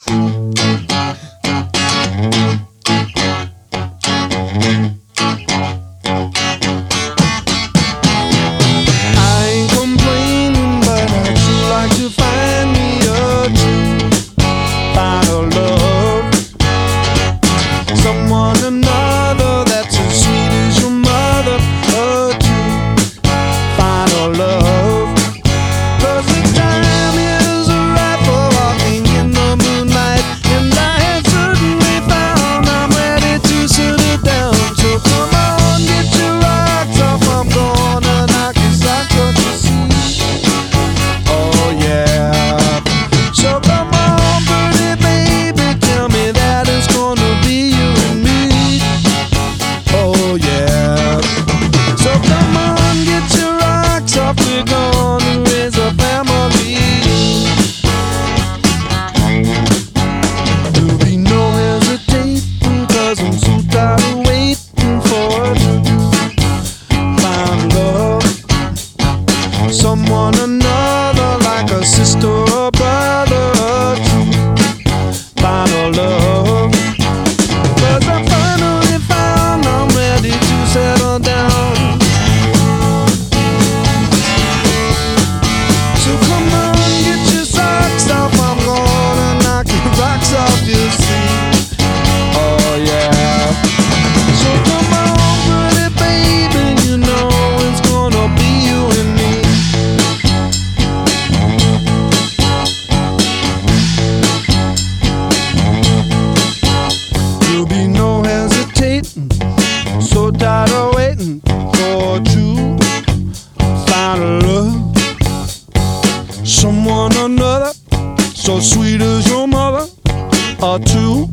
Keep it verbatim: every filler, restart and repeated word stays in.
Someone another, like a sister or brother, to find a love. 'Cause I finally found I'm ready to settle down. So come on, get your socks off, I'm gonna knock your rocks off, you see. Oh yeah. So come on, pretty baby, you know it's gonna be you and me. So tired of waiting for you find a love, someone another, so sweet as your mother, or two.